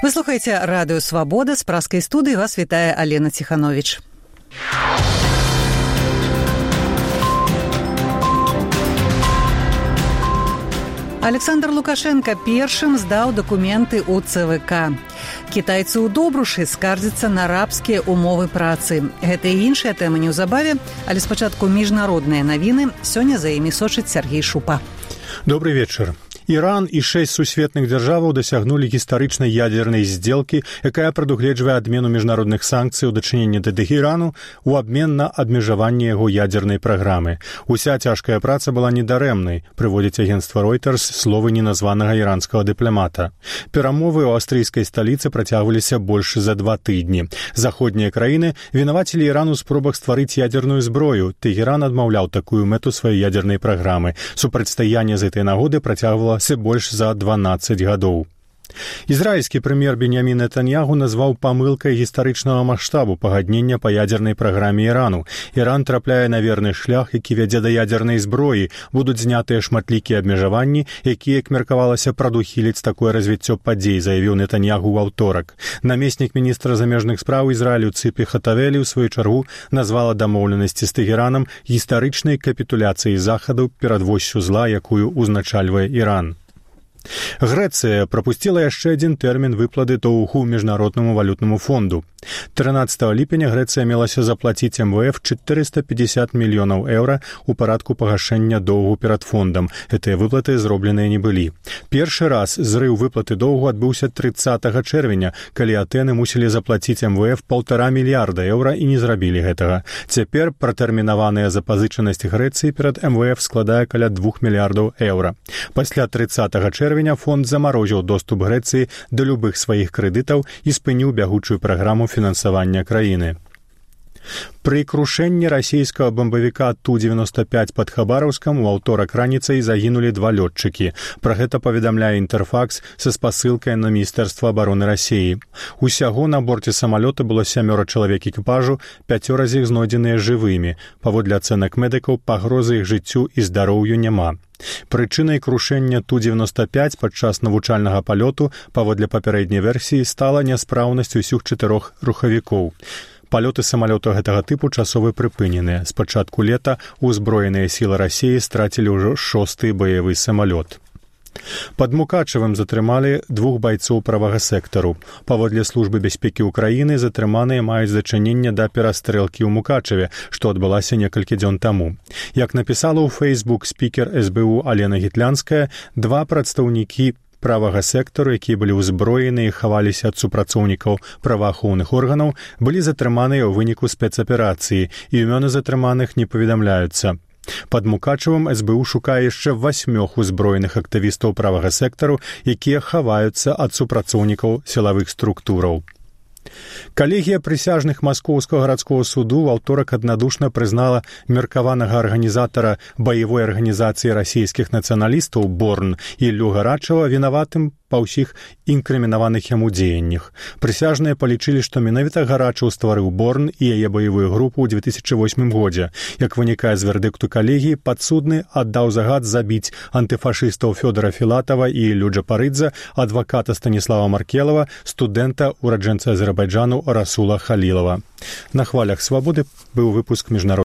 Вы слухаеце радыё «Свабода», з праскай студыі вас вітае Алена Ціхановіч. Александр Лукашенко першым здаў дакументы ў ЦВК. Кітайцы ў Добрушы скардзяцца на рабскія умовы працы. Гэта і іншыя тэмы неўзабаве, але спачатку міжнародныя навіны. Сёння за імі сочыць Сергей Шупа. Добрый вечар. Іран і 6 сусветных дзяржаваў дасягнулі гістарычнай ядзернай здзелкі, якая прадугледжвае адмену міжнародных санкцый у дачыненні да Тэхерану ў абмен на абмежаванне яго ядзернай праграмы. Уся цяжкая праца была недарэмнай, прыводзіць агенцтва Reuters словы неназванага іранскага дыпламата. Перамовы ў аўстрыйскай сталіцы працягваліся больш за 2 тыдні. Заходнія краіны вінавацілі Іран у спробах стварыць ядзерную зброю. Тэхеран адмаўляў такую мэту сваёй ядзернай праграмы. Супрацьстаянне з гэтай нагоды працягвала больш за 12 гадоў. Ізраільскі прэм'ер Беньямін Нетаньягу назваў памылкай гістарычнага маштабу пагаднення па ядзернай праграме Ірану. Іран трапляе на верны шлях, які вядзе да ядзернай зброі. Будуць знятыя шматлікія абмежаванні, якія, як меркавалася, прадухіліць такое развіццё падзей, заявіў Нетаньягу ў аўторак. Намеснік міністра замежных спраў Ізраілю Ципі Хатавелі ў сваю чаргу назвала дамоўленасці з Тэхеранам гістарычнай капітуляцыяй Захаду перад восью зла, якую узначальвае Іран. Грэцыя прапусціла яшчэ адзін тэрмін выплаты доўгу міжнароднаму валютнаму фонду. 13 ліпеня Грэцыя мелася заплаціць МВФ 450 мільёнаў еўра ў парадку пагашэння доўгу перад фондам. Гэтыя выплаты зробленыя не былі. Першы раз зрыў выплаты доўгу адбыўся 30 чэрвеня, калі Атэны мусілі заплаціць МВФ 1,5 мільярда еўра і не зрабілі гэтага. Цяпер пратэрмінаваная запазычанасць Грэцыі перад МВФ складае каля 2 мільярдаў еўра. Пасля 30 чэрвеня фонд замарозіў доступ Грэцыі да любых сваіх крэдытаў і спыніў бягучую праграму фінансавання краіны. Пры крушэнні расійскага бамбавіка Ту-95 пад Хабараўскам у аўторак раніцай загінулі 2 лётчыкі. Пра гэта паведамляе Інтэрфакс са спасылкай на Міністэрства абароны Расіі. Усяго на борце самалёта было 7 чалавек экіпажу, 5 з іх знойдзеныя жывымі. Паводле ацэнак медыкаў, пагрозы іх жыццю і здароўю няма. Прычынай крушэння Ту-95 падчас навучальнага палёту, паводле папярэдняй версіі, стала няспраўнасць усіх 4 рухавікоў. Палёты самалётаў гэтага тыпу часова прыпыненыя. З пачатку лета ўзброеныя сілы Расіі страцілі ўжо 6-й баявы самалёт. Пад Мукачавым затрымалі 2 байцоў правага сектару. Паводле службы бяспекі ўкраіны затрыманыя маюць дачыненне да перастрэлкі ў Мукачаве, што адбылася некалькі дзён таму. Як напісала ў Facebook спікер СБУ Алена Гітлянская, 2 прадстаўнікі правага сектару, якія былі ўзброены і хаваліся ад супрацоўнікаў праваахоўных органаў, былі затрыманыя ў выніку спецаперацыі, і імёны затрыманых не паведамляюцца. Пад Мукачавым СБУ шукае яшчэ 8 узброеных актывістаў правага сектару, якія хаваюцца ад супрацоўнікаў сілавых структураў. Калегія прысяжных Маскоўскага гарадскога суду ў аўторак аднадушна прызнала меркаванага арганізатара баявой арганізацыі расійскіх нацыяналістаў Борн Іллю Гарачава вінаватым па ўсіх інкрымінаваных яму дзеяннях. Прысяжныя палічылі, што менавіта Гарачаў стварыў Борн і яе баявую групу ў 2008 годзе. Як вынікае з вердыкту калегіі, падсудны аддаў загад забіць антыфашыстаў Фёдора Філатава і Іллю Джапарыдзе, адваката Станіслава Маркелава, студэнта, ураджэнца Азербайджану Расула Халілава. На хвалях «Свабоды» быў выпуск міжнародных